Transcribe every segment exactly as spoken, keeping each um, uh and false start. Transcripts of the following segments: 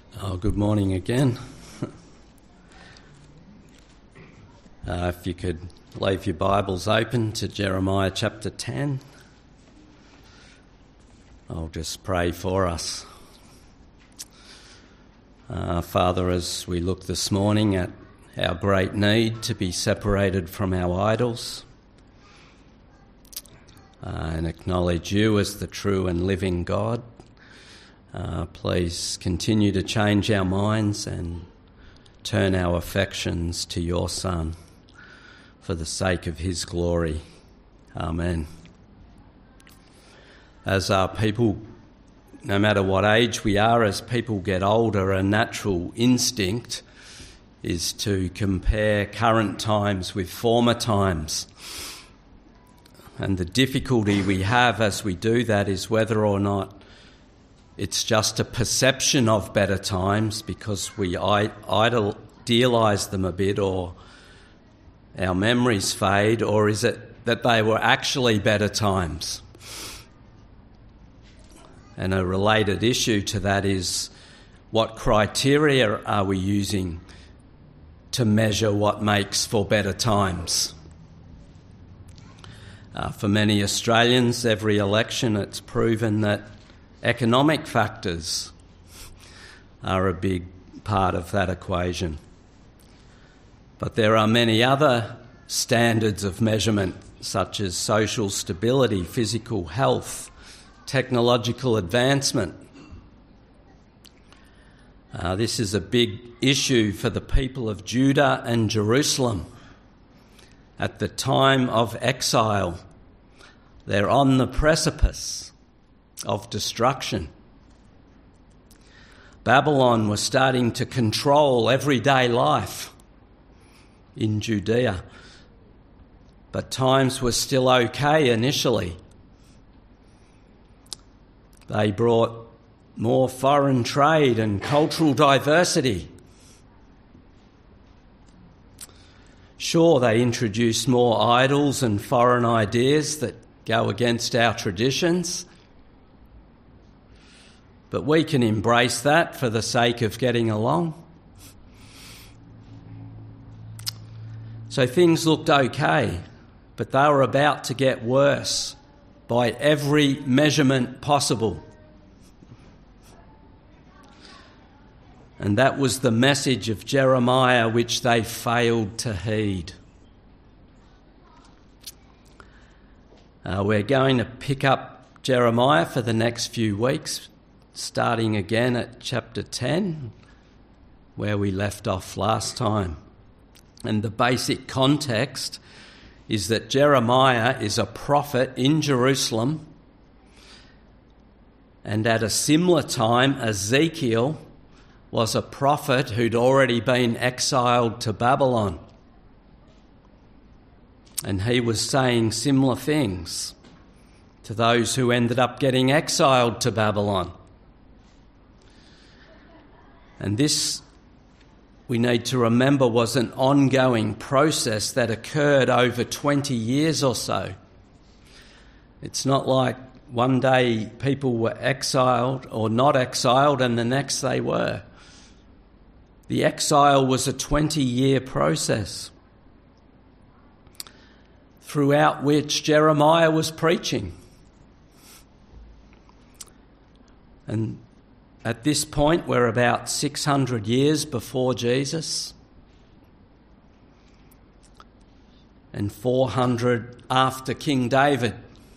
Oh, good morning again. uh, if you could leave your Bibles open to Jeremiah chapter ten. I'll just pray for us. Uh, Father, as we look this morning at our great need to be separated from our idols uh, and acknowledge you as the true and living God, Uh, please continue to change our minds and turn our affections to your Son for the sake of his glory. Amen. As our people, no matter what age we are, as people get older, a natural instinct is to compare current times with former times. And the difficulty we have as we do that is whether or not it's just a perception of better times because we idealise them a bit, or our memories fade, or is it that they were actually better times? And a related issue to that is, what criteria are we using to measure what makes for better times? Uh, for many Australians, every election it's proven that economic factors are a big part of that equation. But there are many other standards of measurement, such as social stability, physical health, technological advancement. Uh, this is a big issue for the people of Judah and Jerusalem. At the time of exile, they're on the precipice of destruction. Babylon was starting to control everyday life in Judea, but times were still okay initially. They brought more foreign trade and cultural diversity. Sure, they introduced more idols and foreign ideas that go against our traditions, but we can embrace that for the sake of getting along. So things looked okay, but they were about to get worse by every measurement possible. And that was the message of Jeremiah, which they failed to heed. Uh, we're going to pick up Jeremiah for the next few weeks, starting again at chapter ten, where we left off last time. And the basic context is that Jeremiah is a prophet in Jerusalem, and at a similar time, Ezekiel was a prophet who'd already been exiled to Babylon. And he was saying similar things to those who ended up getting exiled to Babylon. And this, we need to remember, was an ongoing process that occurred over twenty years or so. It's not like one day people were exiled or not exiled and the next they were. The exile was a twenty-year process throughout which Jeremiah was preaching. And at this point, we're about six hundred years before Jesus and four hundred after King David.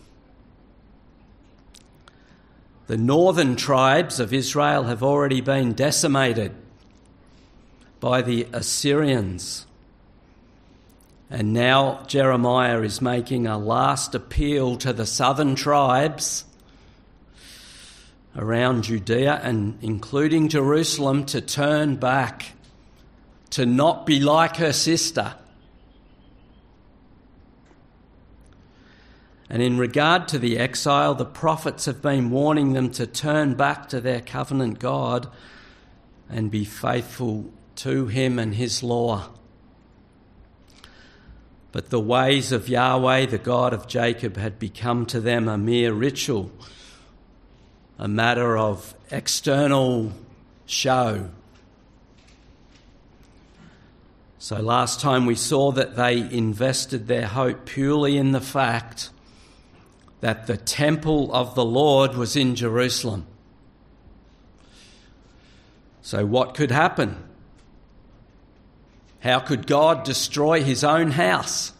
The northern tribes of Israel have already been decimated by the Assyrians. And now Jeremiah is making a last appeal to the southern tribes around Judea and including Jerusalem to turn back, to not be like her sister. And in regard to the exile, the prophets have been warning them to turn back to their covenant God and be faithful to him and his law. But the ways of Yahweh, the God of Jacob, had become to them a mere ritual, a matter of external show. So last time we saw that they invested their hope purely in the fact that the temple of the Lord was in Jerusalem. So what could happen? How could God destroy his own house?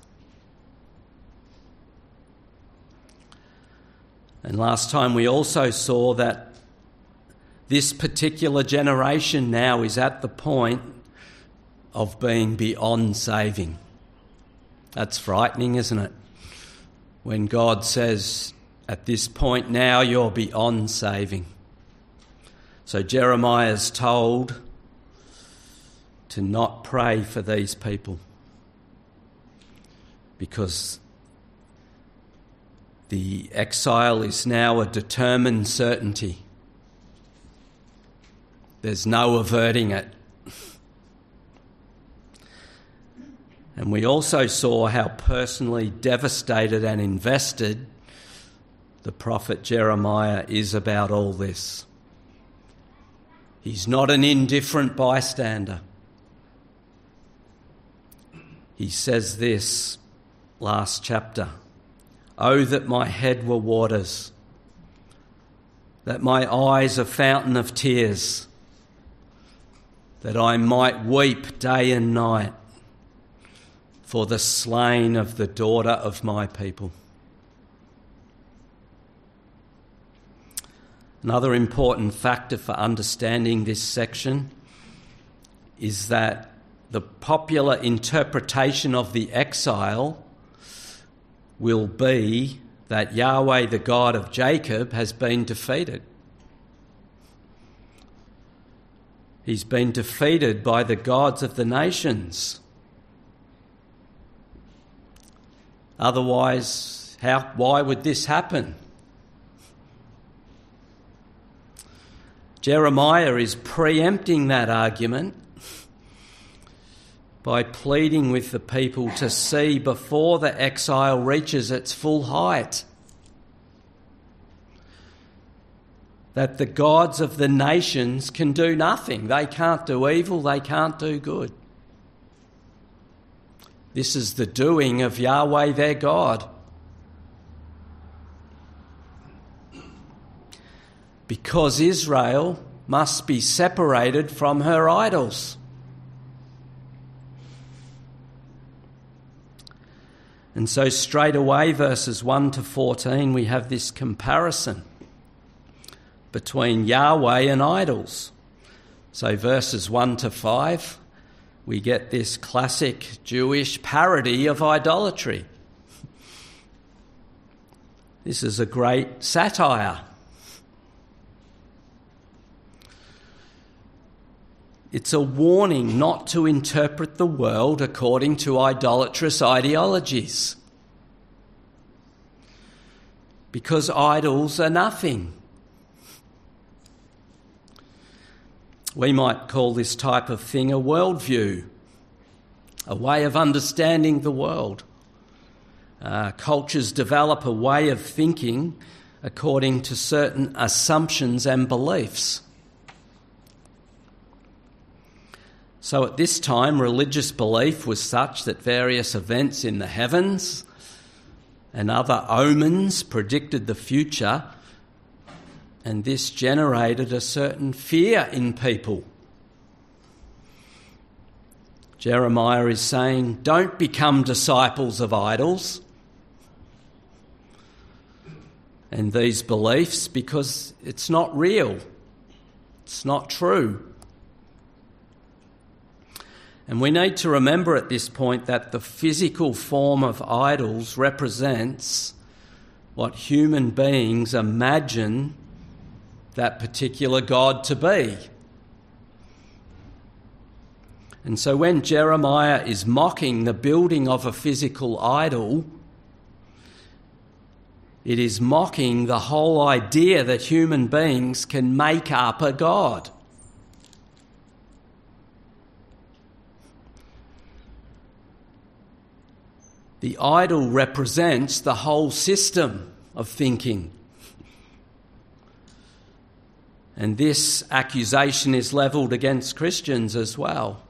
And last time we also saw that this particular generation now is at the point of being beyond saving. That's frightening, isn't it? When God says, at this point now, you're beyond saving. So Jeremiah's told to not pray for these people because the exile is now a determined certainty. There's no averting it. And we also saw how personally devastated and invested the prophet Jeremiah is about all this. He's not an indifferent bystander. He says this last chapter, "Oh, that my head were waters, that my eyes a fountain of tears, that I might weep day and night for the slain of the daughter of my people." Another important factor for understanding this section is that the popular interpretation of the exile will be that Yahweh, the God of Jacob, has been defeated. He's been defeated by the gods of the nations. Otherwise, how, why would this happen? Jeremiah is preempting that argument by pleading with the people to see before the exile reaches its full height that the gods of the nations can do nothing. They can't do evil, they can't do good. This is the doing of Yahweh their God. Because Israel must be separated from her idols. And so straight away, verses one to fourteen, we have this comparison between Yahweh and idols. So verses one to five, we get this classic Jewish parody of idolatry. This is a great satire. It's a warning not to interpret the world according to idolatrous ideologies. Because idols are nothing. We might call this type of thing a worldview, a way of understanding the world. Uh, cultures develop a way of thinking according to certain assumptions and beliefs. So at this time, religious belief was such that various events in the heavens and other omens predicted the future, and this generated a certain fear in people. Jeremiah is saying, don't become disciples of idols and these beliefs because it's not real, it's not true. And we need to remember at this point that the physical form of idols represents what human beings imagine that particular God to be. And so when Jeremiah is mocking the building of a physical idol, it is mocking the whole idea that human beings can make up a God. The idol represents the whole system of thinking. And this accusation is levelled against Christians as well.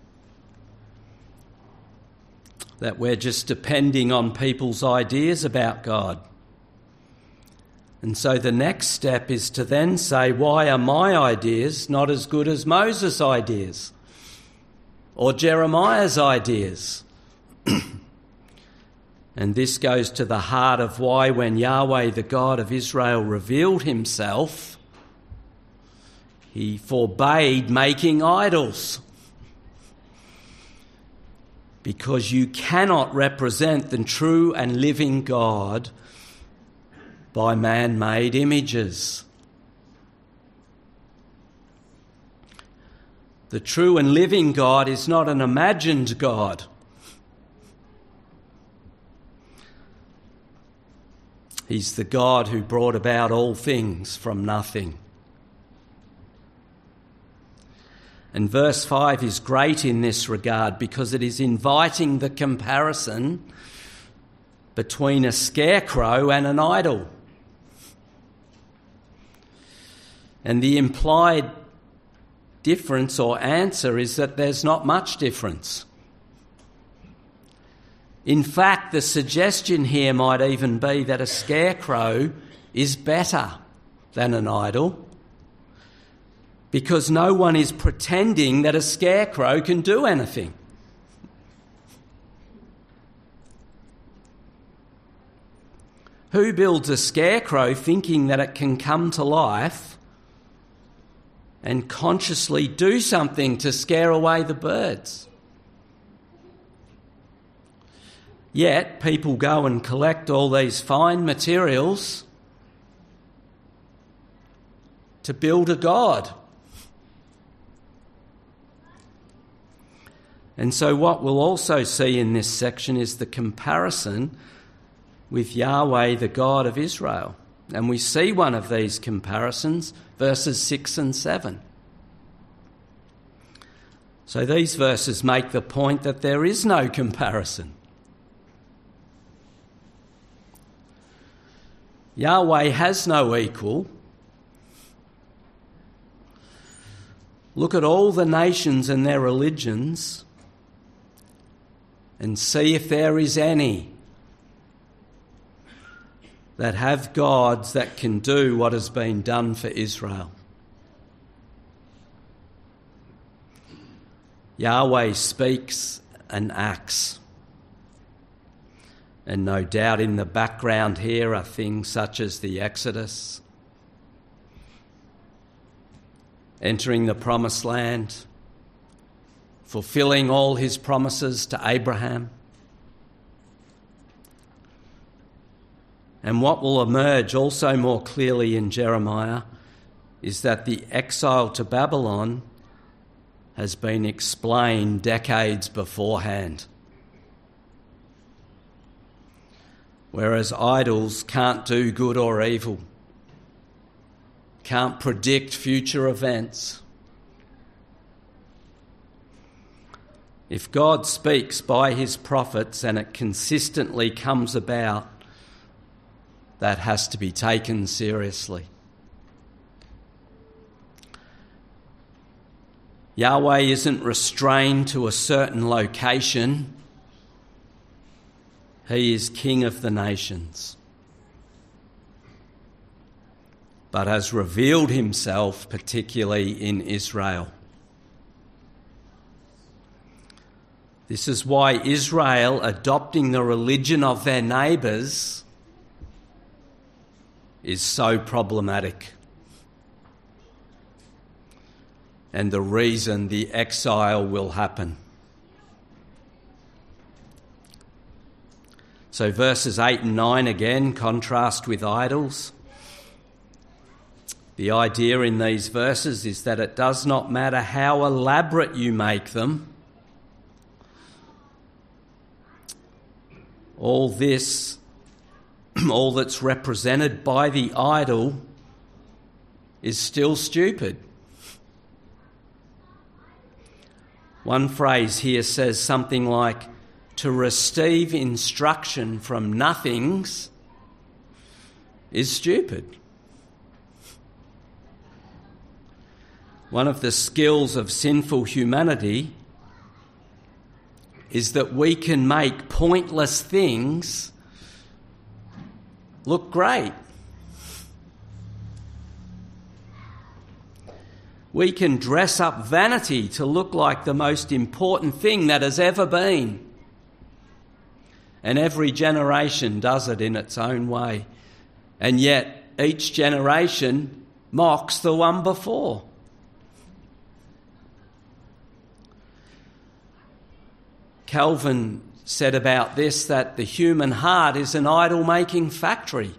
That we're just depending on people's ideas about God. And so the next step is to then say, why are my ideas not as good as Moses' ideas or Jeremiah's ideas? And this goes to the heart of why when Yahweh, the God of Israel, revealed himself, he forbade making idols. Because you cannot represent the true and living God by man-made images. The true and living God is not an imagined God. He's the God who brought about all things from nothing. And verse five is great in this regard because it is inviting the comparison between a scarecrow and an idol. And the implied difference or answer is that there's not much difference. In fact, the suggestion here might even be that a scarecrow is better than an idol, because no one is pretending that a scarecrow can do anything. Who builds a scarecrow thinking that it can come to life and consciously do something to scare away the birds? Yet people go and collect all these fine materials to build a god. And so what we'll also see in this section is the comparison with Yahweh, the God of Israel. And we see one of these comparisons, verses six and seven. So these verses make the point that there is no comparison. Yahweh has no equal. Look at all the nations and their religions and see if there is any that have gods that can do what has been done for Israel. Yahweh speaks and acts. And no doubt in the background here are things such as the Exodus, entering the promised land, fulfilling all his promises to Abraham. And what will emerge also more clearly in Jeremiah is that the exile to Babylon has been explained decades beforehand. Whereas idols can't do good or evil, can't predict future events. If God speaks by his prophets and it consistently comes about, that has to be taken seriously. Yahweh isn't restrained to a certain location. He is King of the nations, but has revealed himself particularly in Israel. This is why Israel, adopting the religion of their neighbours, is so problematic. And the reason the exile will happen. So verses eight and nine again contrast with idols. The idea in these verses is that it does not matter how elaborate you make them. All this, all that's represented by the idol is still stupid. One phrase here says something like, to receive instruction from nothings is stupid. One of the skills of sinful humanity is that we can make pointless things look great. We can dress up vanity to look like the most important thing that has ever been. And every generation does it in its own way. And yet each generation mocks the one before. Calvin said about this that the human heart is an idol-making factory.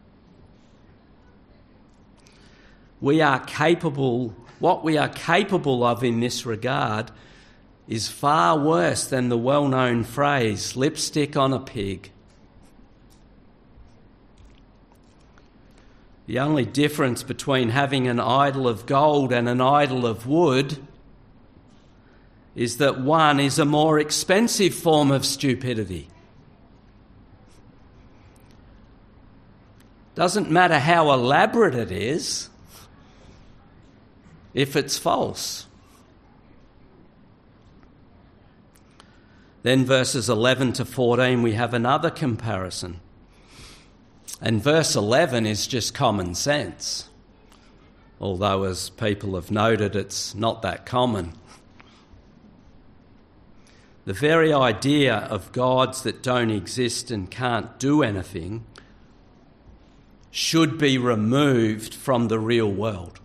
We are capable, what we are capable of in this regard is far worse than the well-known phrase, lipstick on a pig. The only difference between having an idol of gold and an idol of wood is that one is a more expensive form of stupidity. Doesn't matter how elaborate it is, if it's false. Then verses eleven to fourteen, we have another comparison. And verse eleven is just common sense, although as people have noted, it's not that common. The very idea of gods that don't exist and can't do anything should be removed from the real world.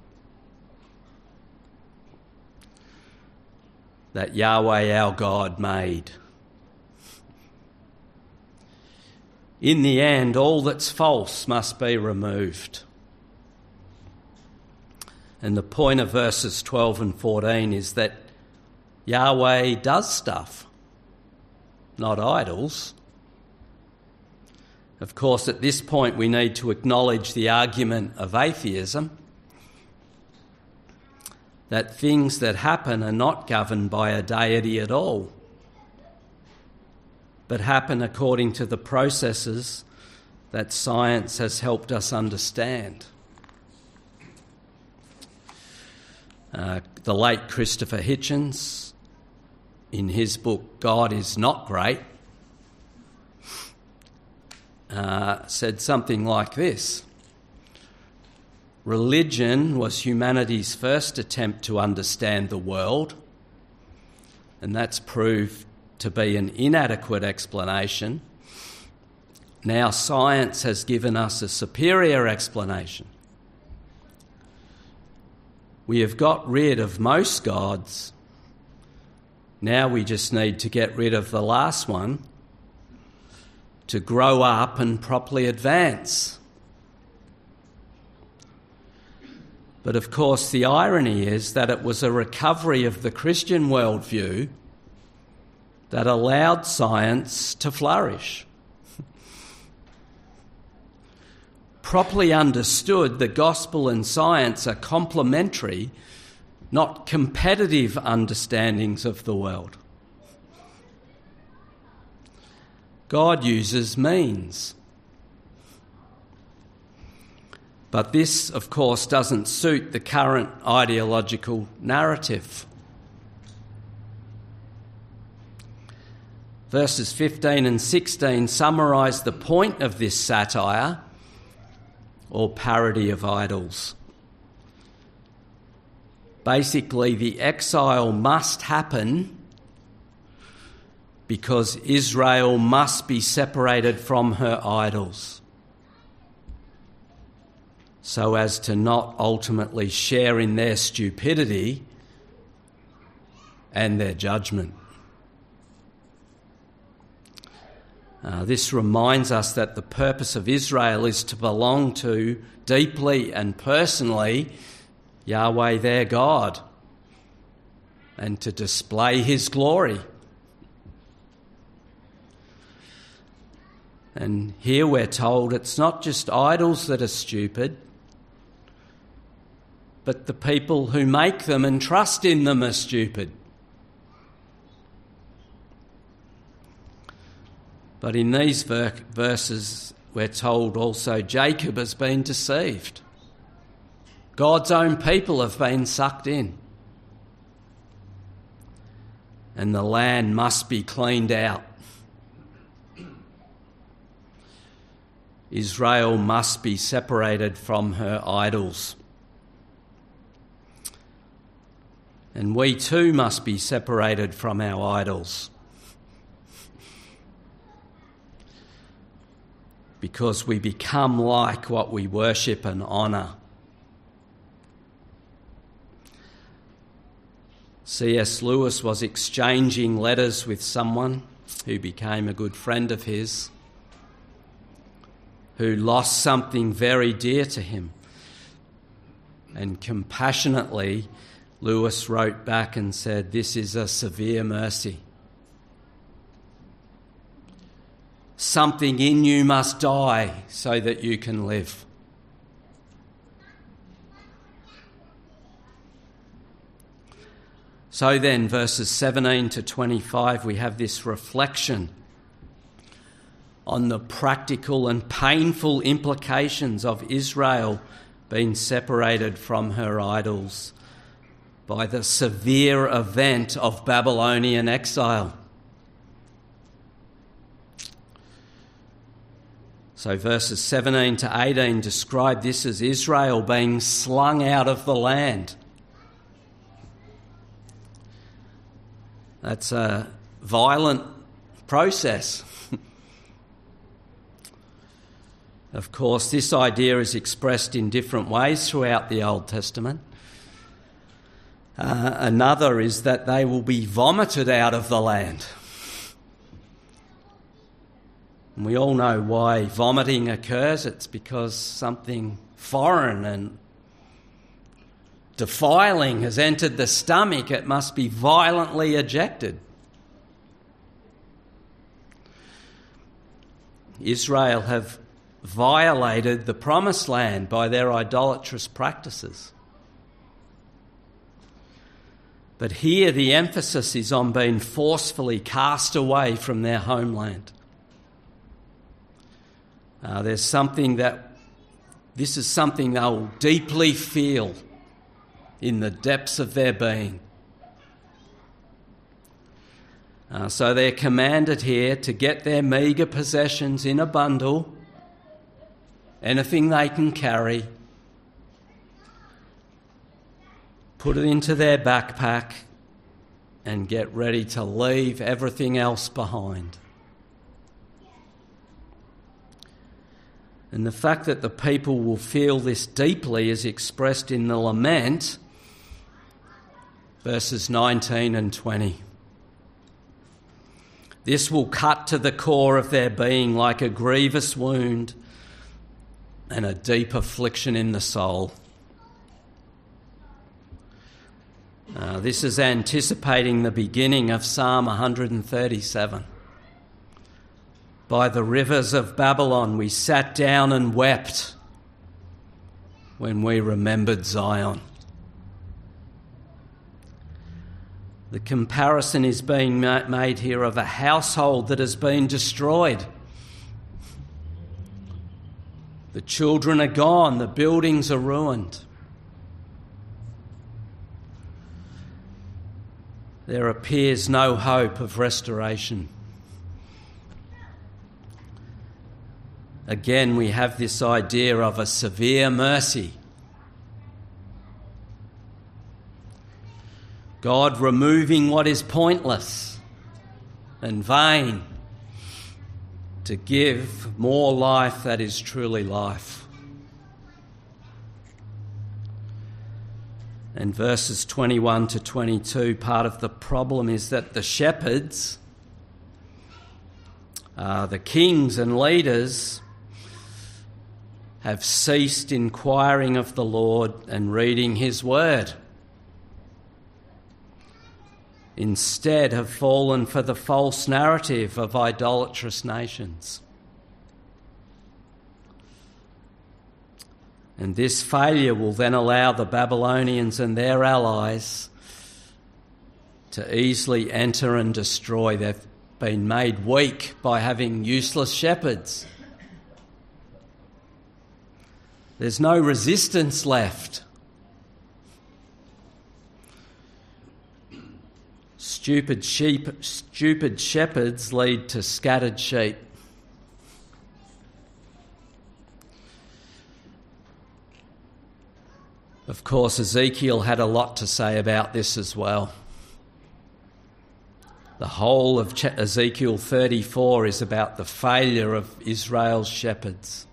That Yahweh our God made. In the end, all that's false must be removed. And the point of verses twelve and fourteen is that Yahweh does stuff, not idols. Of course, at this point we need to acknowledge the argument of atheism, that things that happen are not governed by a deity at all, but happen according to the processes that science has helped us understand. Uh, the late Christopher Hitchens, in his book God is Not Great, uh, said something like this: religion was humanity's first attempt to understand the world, and that's proved to be an inadequate explanation. Now science has given us a superior explanation. We have got rid of most gods. Now we just need to get rid of the last one to grow up and properly advance. But of course the irony is that it was a recovery of the Christian worldview that allowed science to flourish. Properly understood, the gospel and science are complementary, not competitive understandings of the world. God uses means. But this, of course, doesn't suit the current ideological narrative. Verses fifteen and sixteen summarise the point of this satire or parody of idols. Basically, the exile must happen because Israel must be separated from her idols, so as to not ultimately share in their stupidity and their judgment. Uh, this reminds us that the purpose of Israel is to belong to, deeply and personally, Yahweh their God, and to display his glory. And here we're told it's not just idols that are stupid, but the people who make them and trust in them are stupid. But in these ver- verses, we're told also Jacob has been deceived. God's own people have been sucked in. And the land must be cleaned out. Israel must be separated from her idols. And we too must be separated from our idols. Because we become like what we worship and honour. C S Lewis was exchanging letters with someone who became a good friend of his, who lost something very dear to him. And compassionately, Lewis wrote back and said, "This is a severe mercy. Something in you must die so that you can live." So then, verses seventeen to twenty-five, we have this reflection on the practical and painful implications of Israel being separated from her idols by the severe event of Babylonian exile. So verses seventeen to eighteen describe this as Israel being slung out of the land. That's a violent process. Of course, this idea is expressed in different ways throughout the Old Testament. Uh, another is that they will be vomited out of the land. And we all know why vomiting occurs. It's because something foreign and defiling has entered the stomach. It must be violently ejected. Israel have violated the promised land by their idolatrous practices. But here the emphasis is on being forcefully cast away from their homeland. Uh, there's something that, this is something they'll deeply feel in the depths of their being. Uh, so they're commanded here to get their meagre possessions in a bundle, anything they can carry, put it into their backpack and get ready to leave everything else behind. And the fact that the people will feel this deeply is expressed in the lament, verses nineteen and twenty. This will cut to the core of their being like a grievous wound and a deep affliction in the soul. Uh, this is anticipating the beginning of Psalm one thirty-seven. By the rivers of Babylon we sat down and wept when we remembered Zion. The comparison is being made here of a household that has been destroyed. The children are gone, the buildings are ruined. There appears no hope of restoration. Again, we have this idea of a severe mercy. God removing what is pointless and vain to give more life that is truly life. And verses twenty-one to twenty-two, part of the problem is that the shepherds, uh, the kings and leaders, have ceased inquiring of the Lord and reading his word. Instead have fallen for the false narrative of idolatrous nations. And this failure will then allow the Babylonians and their allies to easily enter and destroy. They've been made weak by having useless shepherds. There's no resistance left Stupid sheep, stupid shepherds lead to scattered sheep. Of course, Ezekiel had a lot to say about this as well. The whole of Ezekiel thirty-four is about the failure of Israel's shepherds.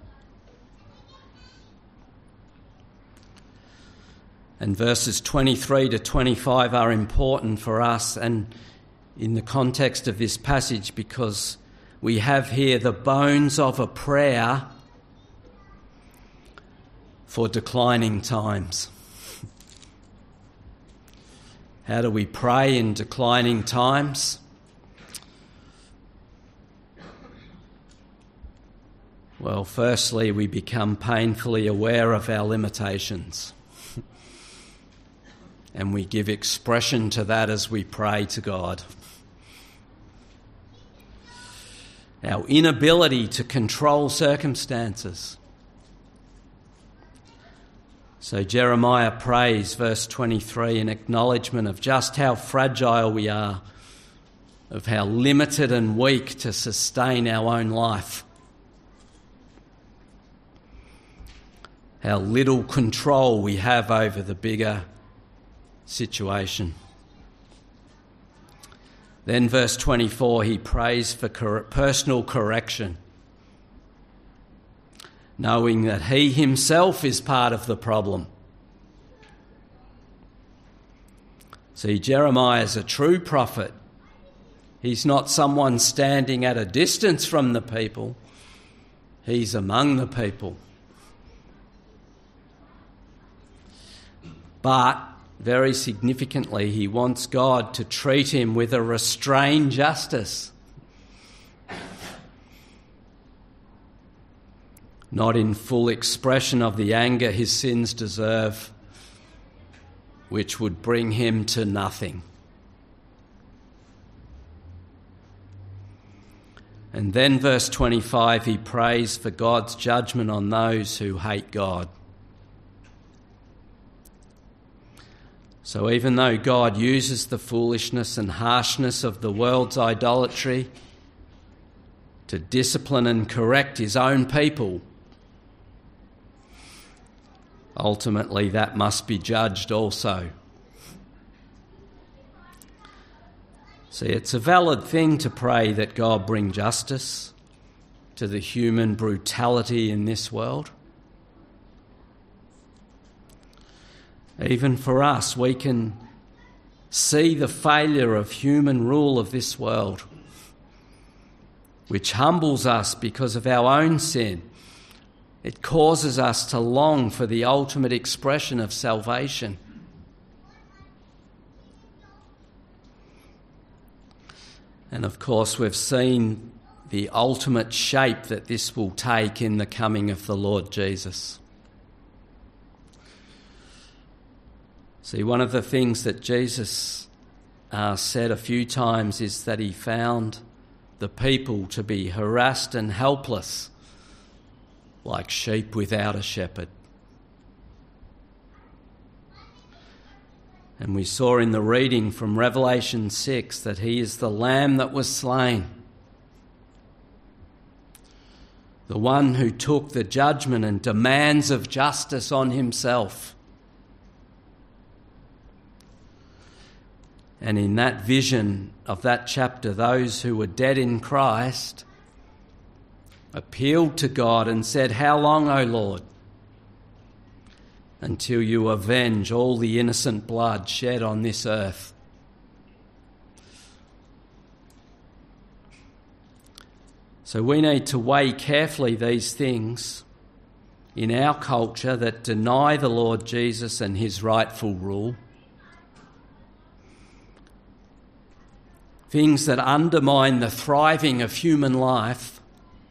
And verses twenty-three to twenty-five are important for us and in the context of this passage because we have here the bones of a prayer for declining times. How do we pray in declining times? Well, firstly, we become painfully aware of our limitations. And we give expression to that as we pray to God. Our inability to control circumstances. So Jeremiah prays, verse twenty-three, in acknowledgement of just how fragile we are, of how limited and weak to sustain our own life, how little control we have over the bigger situation. Then verse twenty-four, he prays for cor- personal correction, knowing that he himself is part of the problem. See, Jeremiah is a true prophet. He's not someone standing at a distance from the people. He's among the people. But very significantly, he wants God to treat him with a restrained justice. Not in full expression of the anger his sins deserve, which would bring him to nothing. And then verse twenty-five, he prays for God's judgment on those who hate God. So even though God uses the foolishness and harshness of the world's idolatry to discipline and correct his own people, ultimately that must be judged also. See, it's a valid thing to pray that God bring justice to the human brutality in this world. Even for us, we can see the failure of human rule of this world, which humbles us because of our own sin. It causes us to long for the ultimate expression of salvation. And of course, we've seen the ultimate shape that this will take in the coming of the Lord Jesus. See, one of the things that Jesus uh, said a few times is that he found the people to be harassed and helpless, like sheep without a shepherd. And we saw in the reading from Revelation six that he is the Lamb that was slain, the one who took the judgment and demands of justice on himself. And in that vision of that chapter, those who were dead in Christ appealed to God and said, "How long, O Lord, until you avenge all the innocent blood shed on this earth?" So we need to weigh carefully these things in our culture that deny the Lord Jesus and his rightful rule. Things that undermine the thriving of human life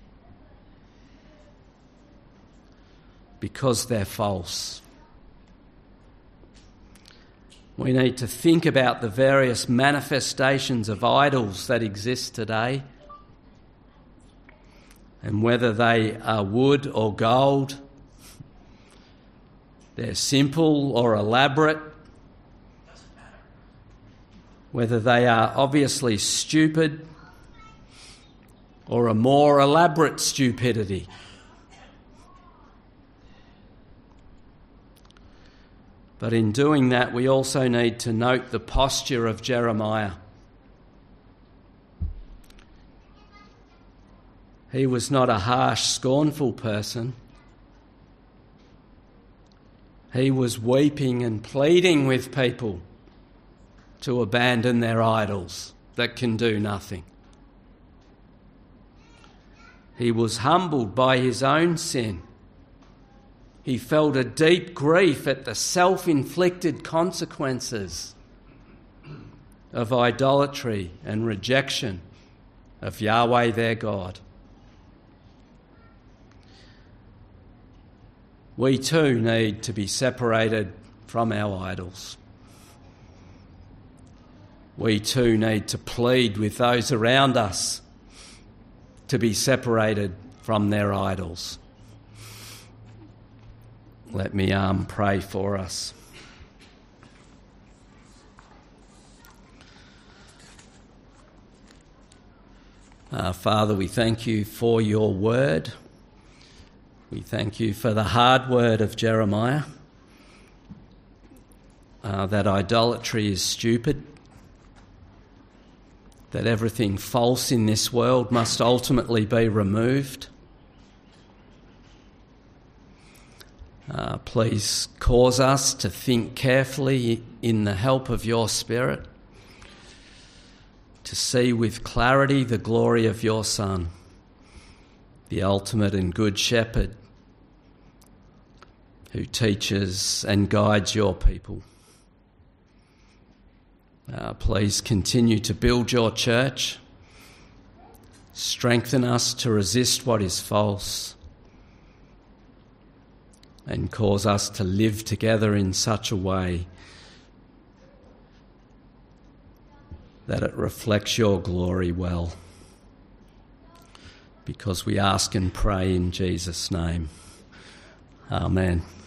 because they're false. We need to think about the various manifestations of idols that exist today and whether they are wood or gold, they're simple or elaborate, whether they are obviously stupid or a more elaborate stupidity. But in doing that, we also need to note the posture of Jeremiah. He was not a harsh, scornful person. He was weeping and pleading with people to abandon their idols that can do nothing. He was humbled by his own sin. He felt a deep grief at the self-inflicted consequences of idolatry and rejection of Yahweh their God. We too need to be separated from our idols. We too need to plead with those around us to be separated from their idols. Let me um, pray for us. Uh, Father, we thank you for your word. We thank you for the hard word of Jeremiah, uh, that idolatry is stupid, that everything false in this world must ultimately be removed. Uh, please cause us to think carefully in the help of your Spirit, to see with clarity the glory of your Son, the ultimate and good shepherd who teaches and guides your people. Uh, please continue to build your church, strengthen us to resist what is false, and cause us to live together in such a way that it reflects your glory well. Because we ask and pray in Jesus' name. Amen.